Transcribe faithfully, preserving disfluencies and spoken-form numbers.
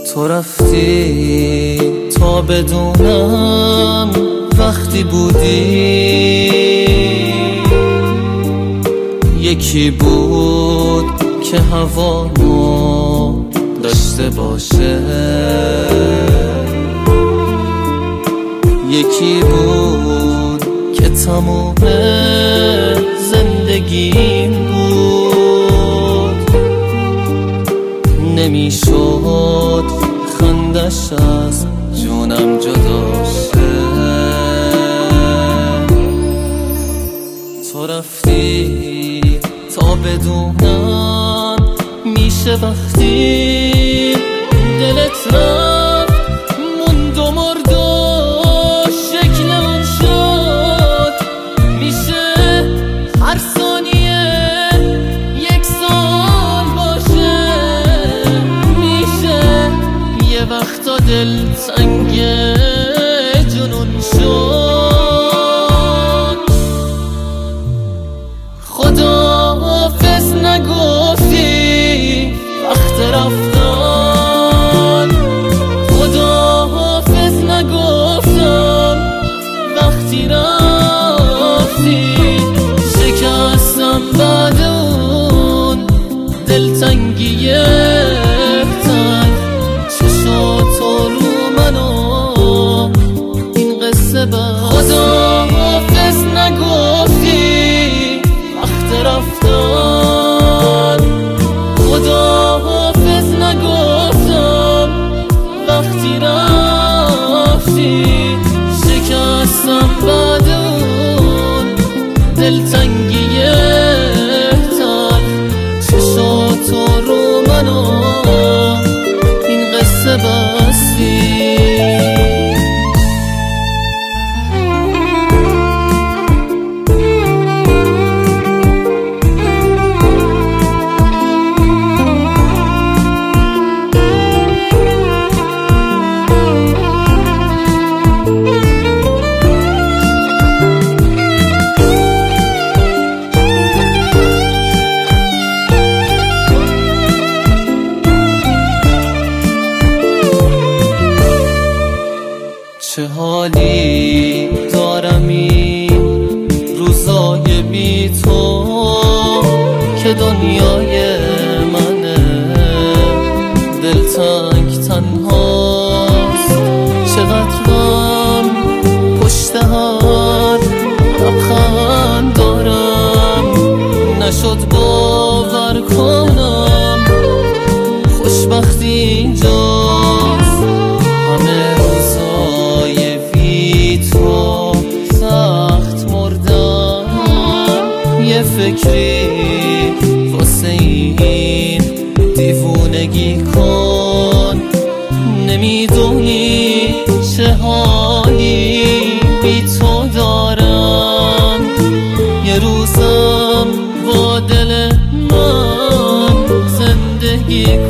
تو رفتی تا بدونم وقتی بودی یکی بود که هوامو داشته باشه، یکی بود که تموم زندگیم بود. نمیشد خندش از جونم جدا شه. تو رفتی تا بدونم میشه وقتی دلت رفت موند و مرد و شکلمون شد. میشه هر ثانیه یک سال باشه، میشه یه وقتا دل تنگ جنون شد. خدا حافظ نگفتی وقت رفتن، خدا حافظ نگفتم وقتی رفتی. شکستم بعد اون دلتنگی تن، چشاتو رو منو این قصه بس. خدا حافظ نگفتی وقت رفتن، خدا حافظ نگفتم وقتی رفتی. شکستم بعد اون دلتنگی تن، چشاتو رو منو این قصه بستی. چه حالی دارم این روزای بی تو که دنیای منه دلتنگ تنهاست. چقدر غم پشت هر لبخند دارم، نشد باور کنم خوشبختی اینجاست. همه روزای بی تو سخت مردم، یه فکری واسه این دیوونگی کن. نمیدونی چه حالی بی تو دارم، یه روزم با دل من زندگی کن.